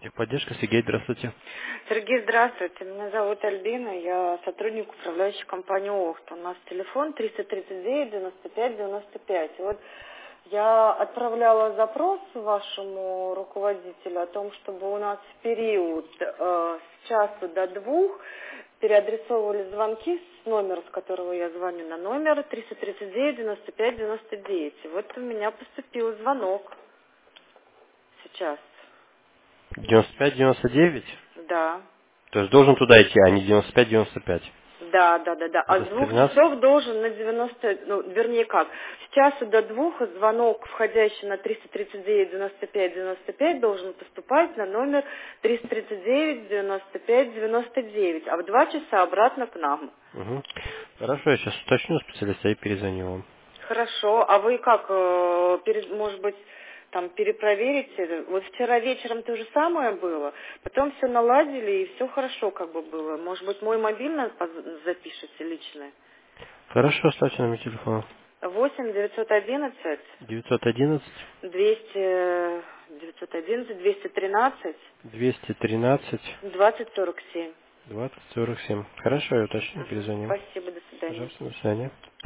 Техподдержка, Сергей, здравствуйте. Сергей, здравствуйте. Меня зовут Альбина. Я сотрудник управляющей компании ОХТ. У нас телефон 339 95 95. И вот я отправляла запрос вашему руководителю о том, чтобы у нас в период с часу до 2 переадресовывали звонки с номера, с которого я звоню, на номер 339 95 99. И вот у меня поступил звонок сейчас. 95-99? Да. То есть должен туда идти, а не 95-95. Да. А Это с с 2 13? часов должен на 90, ну, вернее как, с часу до 2 звонок, входящий на 339 95 95, должен поступать на номер 339 95 99, а в 2 часа обратно к нам. Угу. Хорошо, я сейчас уточню специалиста и перезвоню вам. Хорошо, а вы как, может быть, там перепроверите? Вот вчера вечером то же самое было, потом все наладили и все хорошо как бы было. Может быть, мой мобильный запишите личный? Хорошо, ставьте номер телефона. 8 911 911 911 213 213 20 47. 20 47. Хорошо, я уточню, перезвоню. Спасибо, до свидания. Пожалуйста, до свидания.